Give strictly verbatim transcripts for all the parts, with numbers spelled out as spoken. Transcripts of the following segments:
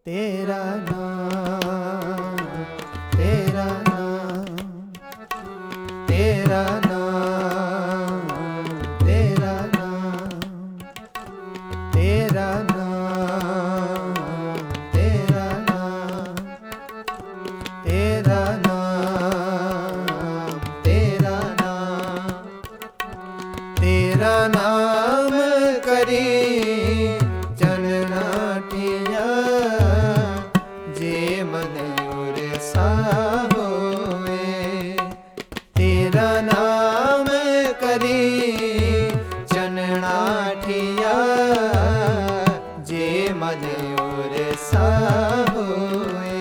तेरा नाम, तेरा नाम, तेरा नाम, तेरा नाम, तेरा नाम, तेरा नाम, तेरा नाम, तेरा नाम, तेरा नाम करी जननाटिया जे मन उरसा होए। तेरा नाम करी जननाटिया जे मन उरसा होए।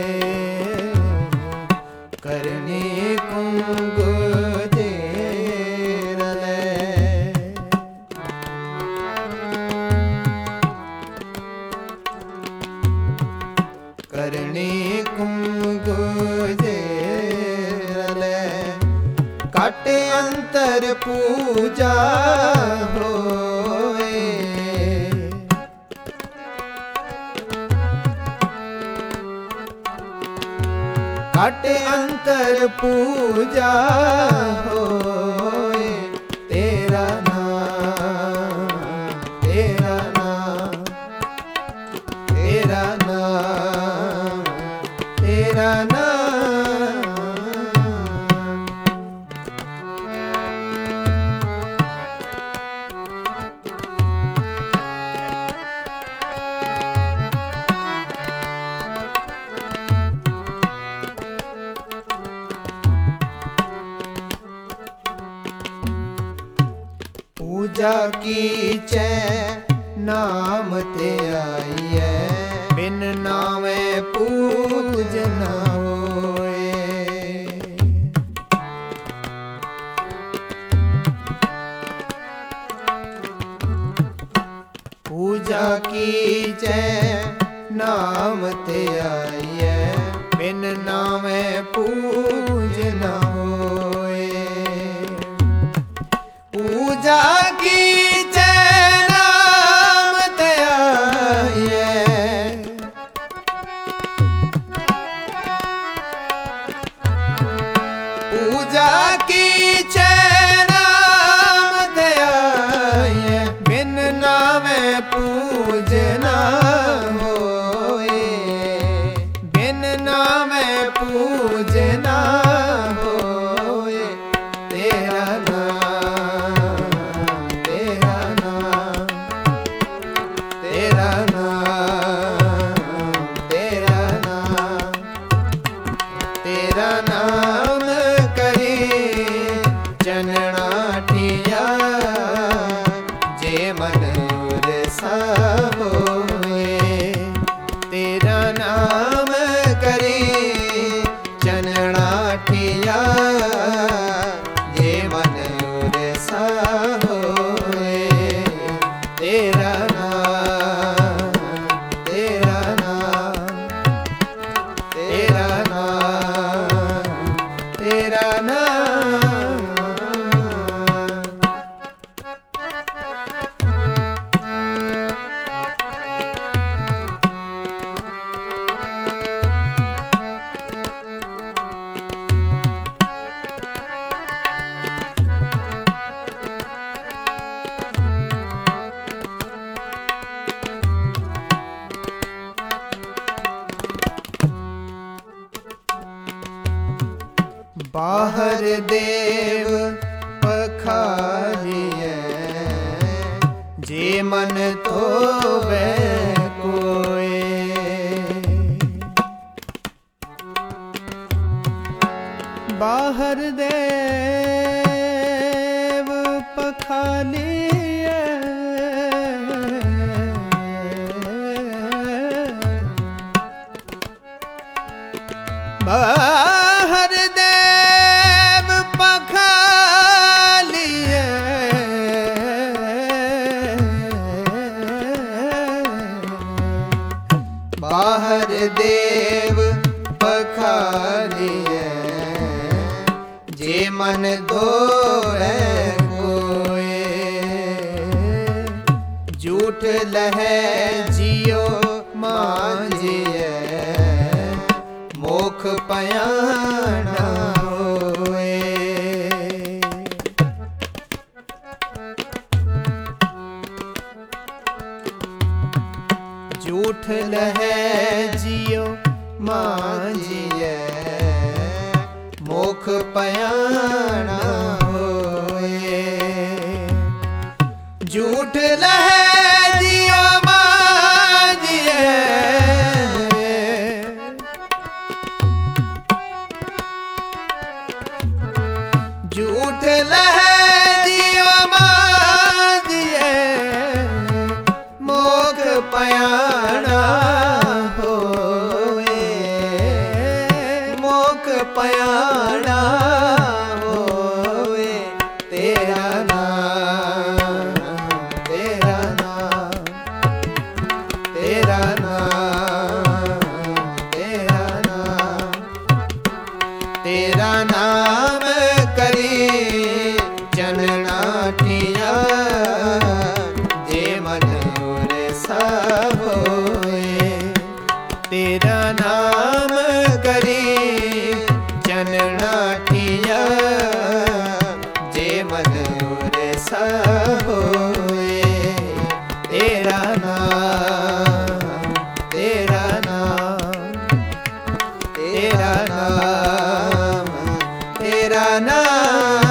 करनी कुंगु करनी कुंगुजेरले काट अंतर पूजा होए। काट अंतर पूजा होए। तेरा नाम, तेरा नाम, तेरा नाम, तेरा नाम। पूजा की चे नाम ते आई है, बिन नामे पूज न होए। पूजा की चे नाम ते आई है, बिन नामे पूज न होए। पूजा की चे नाम ते आई है, पूजा की चे नाम ते आई है, बिन नामे पूज न होए। बिन नामे पूज न होए। तेरा नाम, तेरा नाम, तेरा नाम, तेरा नाम, तेरा नाम करी जननाटिया जे मन उरसा होए। तेरा नाम करी जननाटिया जे मन उरसा होए। तेरा नाम, तेरा नाम, तेरा नाम, तेरा नाम। बाहर देव पखालिए जे मन तो वे कोए। बाहर देव पखालिए बाहर देव पखालिए बाहर देव पखालिए जे मन दो है कोए। झूठ झूठ लहै जियो मांझिए मोख पयाना होए। झूठ लहै जियो मांझिए मोख पयाना होए। झूठ लहै जियो मांझिए झूठ लहै जियो मांझिए मोख पयाना होए। मोख पयाना होए। तेरा नाम तेरा नाम तेरा नाम तेरा नाम तेरा नाम करी जननाठिया जे मन उरे सा होए। तेरा नाम करी जननाठिया जे मन उरे सा होए। तेरा नाम तेरा नाम तेरा नाम तेरा नाम।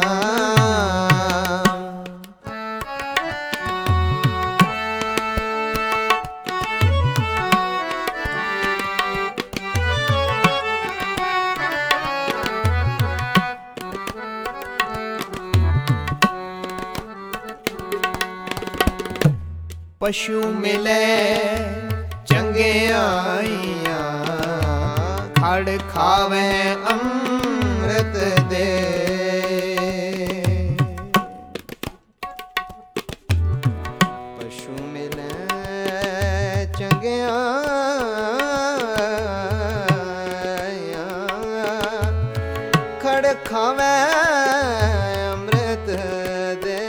पशु मिले चंगे आइया खड़ खावे अमृत दे। पशु मिले चंगे आइया खड़ खावे अमृत दे।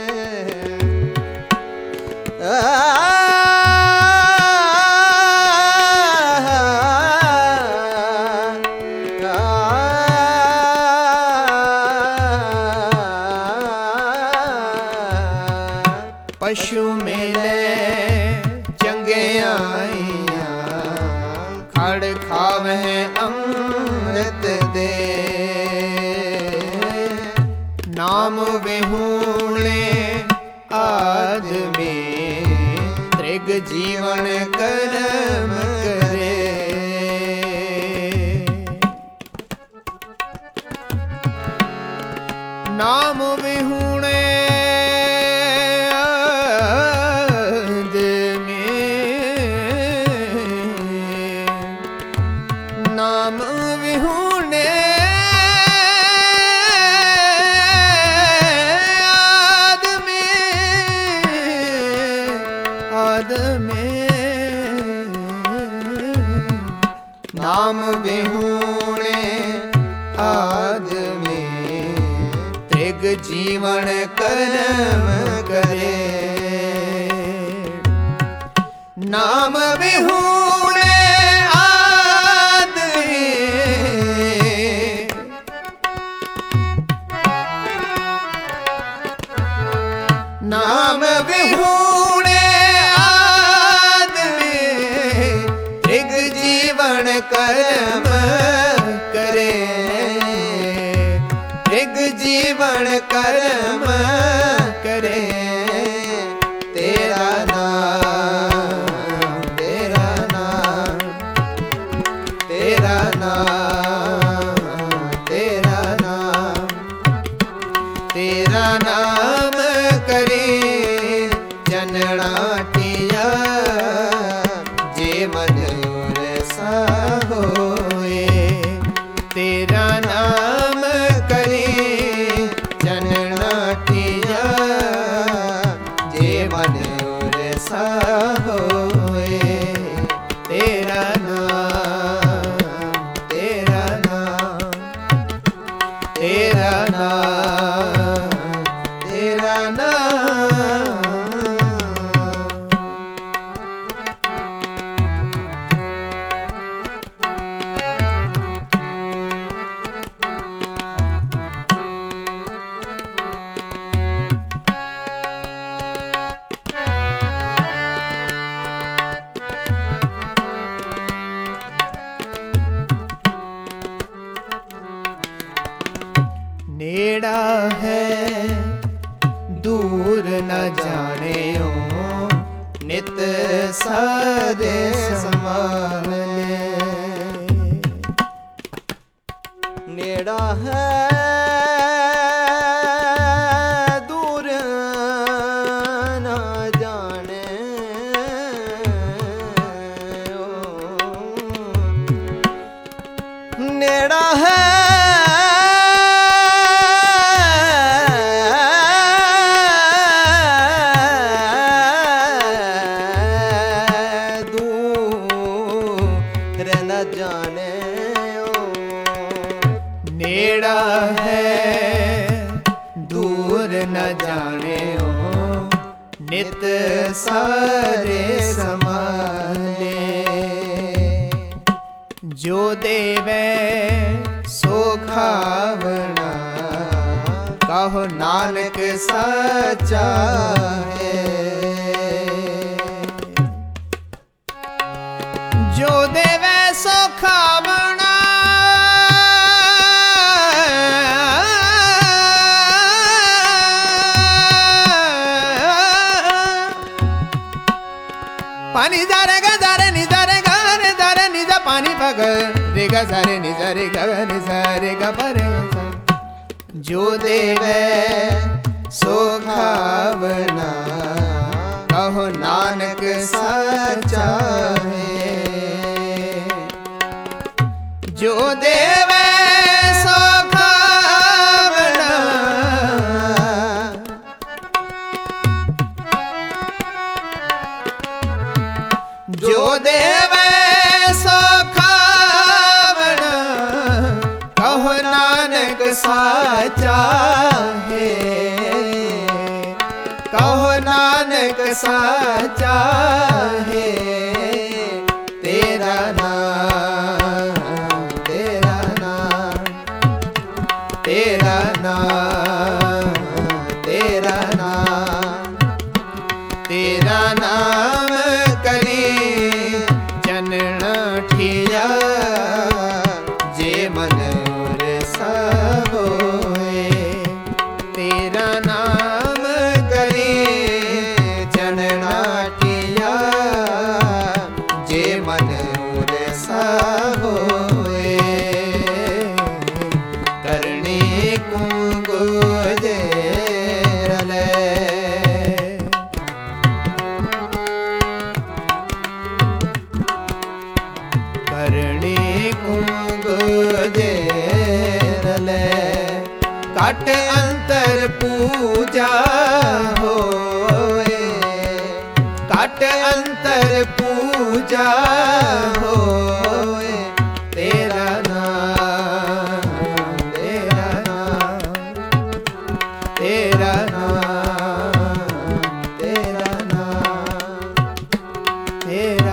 पशु मिले चंगे आइया खड़ खावे अमृत दे। नाम विहूणे आदमी त्रिग जीवन कर्म करे। नाम विहूणे नाम विहूणे आदमी आदमी नाम विहूणे आदमी त्रिग जीवन कर्म करे। नाम विहूणे नाम विहूणे आदमी त्रिग जीवन कर्म करे। त्रिग जीवन कर्म करे। तेरा नाम तेरा नाम तेरा नाम तेरा नाम तेरा नाम करी जननाठिया जे मन उरे सा होए। तेरा नाम करी जननाठिया ਸਾਰੇ ਸਮਾਲੇ। ਨੇੜਾ ਹੈ ਦੂਰ ਨਾ ਜਾਣੇ, ਨੇੜਾ ਹੈ ਨੇੜਾ ਹੈ ਦੂਰ ਨ ਜਾਣਿਓ, ਨਿਤ ਸਾਰੇ ਸਮਾਲੇ। ਜੋ ਦੇਵੇ ਸੋ ਖਾਵਣਾ, ਕਹੋ ਨਾਨਕ ਸਾਚਾ ਹੈ। ਜੋ ਦੇਵੇ ਸੋ ਖਾਵਣਾ, पानी जा रे गा जा रे नि जा रे गा रे जा रे नि जा पानी पग रे गा सा रे नि जा रे गा नि सा रे गा प रे सा। जो देवे सो खावना, कहो नानक साचा है। जो देवे सो खावना, जो देवे सो खावना, कहो नानक साचा है। कहो नानक साचा है। तेरा नाम तेरा नाम तेरा नाम तेरा नाम तेरा नाम करी जनन ठिया, जे मन रसा होए। तेरा नाम करी जनन ठिया, जे मन रसा होए। करनी कुंगो जे रले, करणी कुंग जे रले। कट अंतर पूजा होए, कट अंतर पूजा होए। तेरा नाम तेरा नाम तेरा नाम तेरा नाम तेरा